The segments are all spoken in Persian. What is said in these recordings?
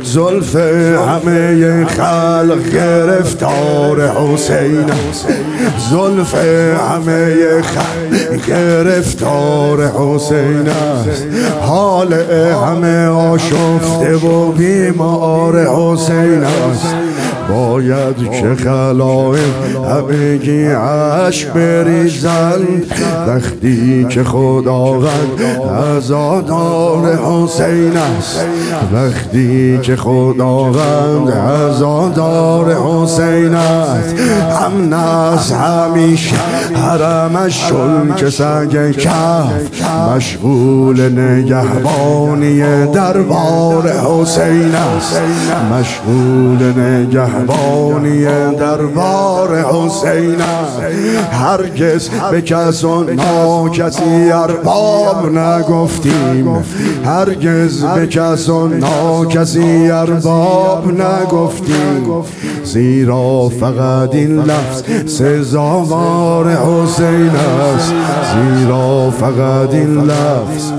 زلف همه خلق گرفتار حسین است، زلف همه خلق گرفتار حسین است، حال همه آشفته و بیمار حسین است. باید که خلائق همگی اشک بریزند وقتی که خداوند عزادار حسین است، وقتی که خداوند عزادار حسین است. امن است همیشه حرمش چون که سنگ کف، مشغول نگهبانی دربار حسین است، مشغول نگهبانی دربار حسین است. هرگز به کس و ناکسی ارباب نگفتیم، هرگز به کس و ناکسی ارباب نگفتیم، زیرا فقط این لفظ سزاوار حسین است، زیرا فقط این لفظ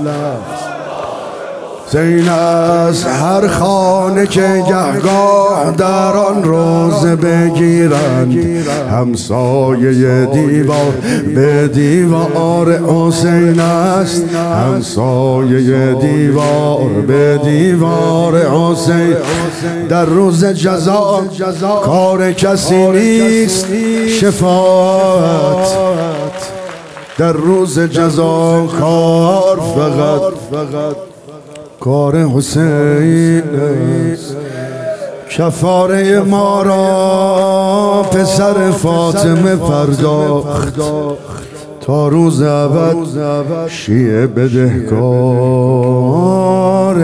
حسین است. هر خانه که گهگاه در آن روز بگیرند، همسایه دیوار به دیوار حسین است، همسایه دیوار به دیوار حسین. در روز جزا کار کسی نیست شفاعت، در روز جزا کار فقط کار حسین است. کفاره ما را پسر فاطمه پرداخت، تا روز ابد شیعه بدهکار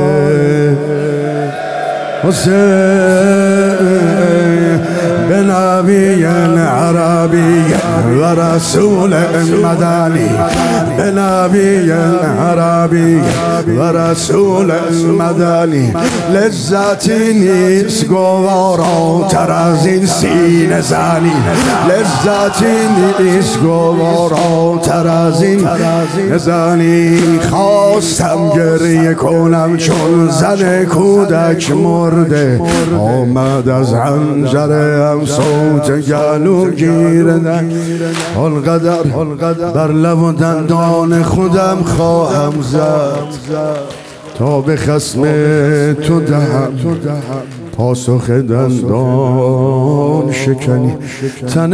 حسین. به نبی عربی و رسول مدنی، به نبی عربی و رسول مدنی، لذتی نیست گواراتر از این سینه زنی، لذتی نیست گواراتر از این زنی. خواستم گریه کنم چون زن کودک مرده، آمد از حنجره هم صوت گلو گیرده. آنقدر بر لب و دندان خودم خواهم زد تا به خصم تو دهم پاسخ دندان شکنی. تن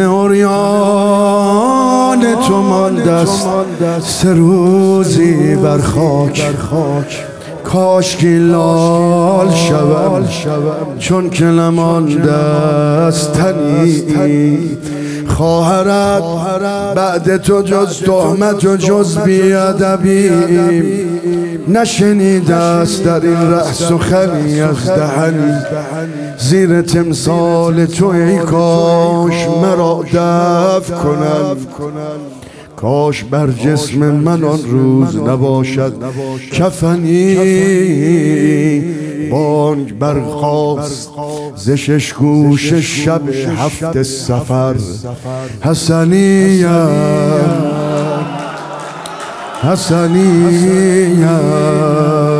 عریان تو مانده است 3 روزی بر خاک، کاش که لال شوم چون که نمانده است تنی. خواهرت بعد تو جز تهمت و جز بیادبی نشنیده است در این ره سخنی از دهنی. زیر تمثال تو ای کاش مرا دفن کنند، کاش بر جسم من آن روز نباشد کفنی. بانگ برخاست ز 6 گوش شب 7 صفر، حسنیه